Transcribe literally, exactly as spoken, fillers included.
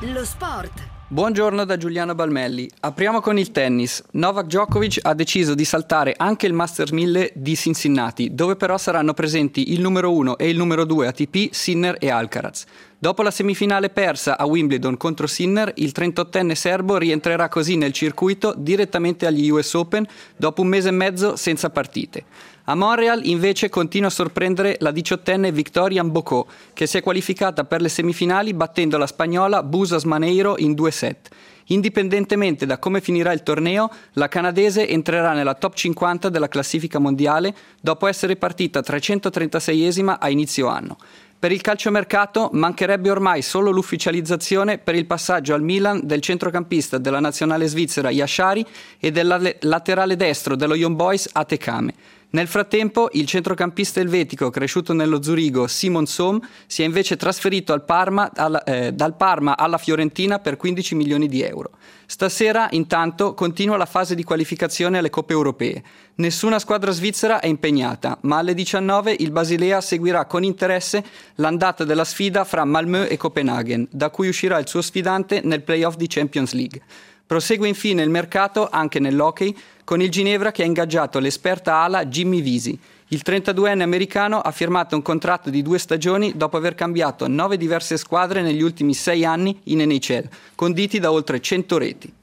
Lo sport. Buongiorno da Giuliano Balmelli. Apriamo con il tennis. Novak Djokovic ha deciso di saltare anche il Masters mille di Cincinnati, dove però saranno presenti il numero uno e il numero due A T P, Sinner e Alcaraz. Dopo la semifinale persa a Wimbledon contro Sinner, il trentottenne serbo rientrerà così nel circuito direttamente agli U S Open dopo un mese e mezzo senza partite. A Montreal invece continua a sorprendere la diciottenne Victoria Mboko, che si è qualificata per le semifinali battendo la spagnola Busas Maneiro in due set. Indipendentemente da come finirà il torneo, la canadese entrerà nella top cinquanta della classifica mondiale dopo essere partita trecentotrentaseiesima a inizio anno. Per il calciomercato mancherebbe ormai solo l'ufficializzazione per il passaggio al Milan del centrocampista della nazionale svizzera Yashari e del laterale destro dello Young Boys Atekame. Nel frattempo, il centrocampista elvetico cresciuto nello Zurigo Simon Sohm si è invece trasferito al Parma, alla, eh, dal Parma alla Fiorentina per quindici milioni di euro. Stasera, intanto, continua la fase di qualificazione alle Coppe Europee. Nessuna squadra svizzera è impegnata, ma alle diciannove il Basilea seguirà con interesse l'andata della sfida fra Malmö e Copenaghen, da cui uscirà il suo sfidante nel play-off di Champions League. Prosegue infine il mercato anche nell'hockey con il Ginevra che ha ingaggiato l'esperta ala Jimmy Vesey. Il trentaduenne americano ha firmato un contratto di due stagioni dopo aver cambiato nove diverse squadre negli ultimi sei anni in N H L, conditi da oltre cento reti.